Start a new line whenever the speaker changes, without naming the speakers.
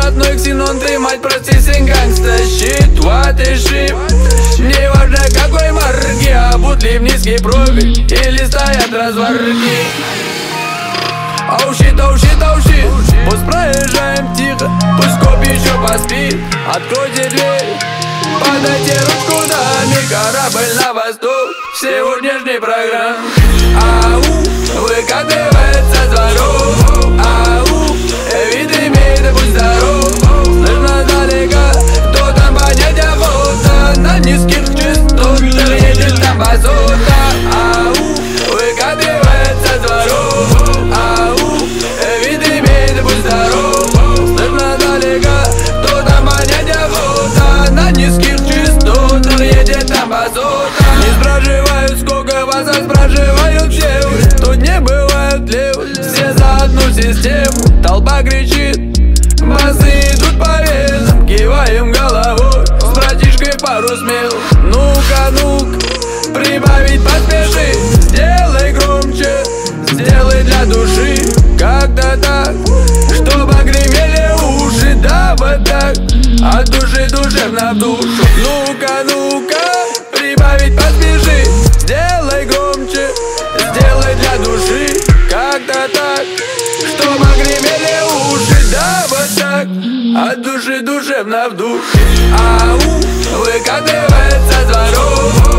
родной ксенон, ты, мать, прости, сын гангста. Щит, what и шип. Не важно какой марки, а будли в низкий профиль или стоят разварки. Оу щит, оу щит, оу щит. Пусть проезжаем тихо, пусть коп еще поспит. Откройте дверь, подайте ручку, даме. Корабль на восток сегодняшней программы. Ау, выкатывает со дворов. Ау, вид имеет, будь здоров. Слышно далеко, кто там поднять охота. На низких частотах едет там басота. Ау, выкатывает со дворов. Ау, вид имеет, будь здоров. Слышно далеко, кто там поднять охота. На низких частотах едет там басота. Не спрашивают, сколько вас, а спрашивают все. Тут не бывает лев, все за одну систему. Толпа кричит, басы идут по венам. Киваем головой, с братишкой пару смел. Ну-ка, ну-ка, прибавить поспеши. Сделай громче, сделай для души. Как-то так, чтобы гремели уши. Да вот так, от души душевно в душу. Ну-ка, ну-ка, прибавить поспеши. Сделай громче, сделай для души. Как-то так, чтобы гремели уши. Да вот так, от души душевно в душе. Ау, выкатывает со дворов.